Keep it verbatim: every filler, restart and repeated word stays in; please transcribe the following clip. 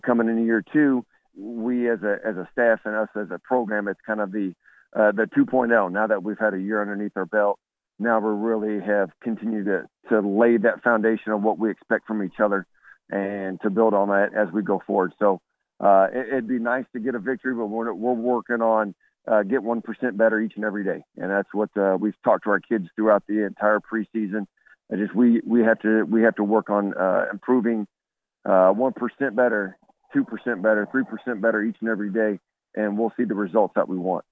coming into year two, we as a as a staff and us as a program, it's kind of the uh, the 2.0. Now that we've had a year underneath our belt, now we really have continued to to lay that foundation of what we expect from each other, and to build on that as we go forward. So uh, it, it'd be nice to get a victory, but we're we're working on uh, get one percent better each and every day, and that's what uh, we've talked to our kids throughout the entire preseason. I just we we have to we have to work on uh, improving uh, one percent better, two percent better, three percent better each and every day, and we'll see the results that we want.